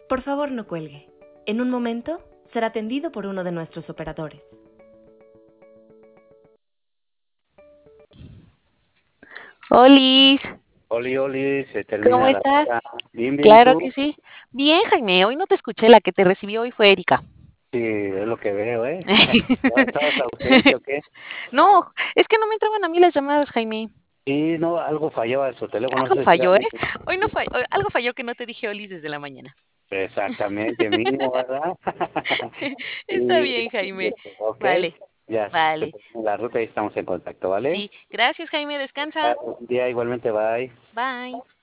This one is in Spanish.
Por favor, no cuelgue. En un momento será atendido por uno de nuestros operadores. Olis, Oli, se ¿cómo termina la estás? hora. Bien, ¿y Claro tú? que sí. Bien, Jaime, hoy no te escuché, la que te recibió hoy fue Erika. Sí, es lo que veo, ¿eh? ¿Estabas ausente o qué? No, es que no me entraban a mí las llamadas, Jaime. Sí, no, algo fallaba en su teléfono, no Algo sé si era falló, ¿eh? mío. Hoy no falló, algo falló que no te dije Olis desde la mañana. Exactamente, mínimo, ¿verdad? Está Y, bien, Jaime. ok, Vale, ya, se vale. termina la ruta y estamos en contacto, ¿vale? Sí, gracias, Jaime, descansa. Un día igualmente, bye. Bye.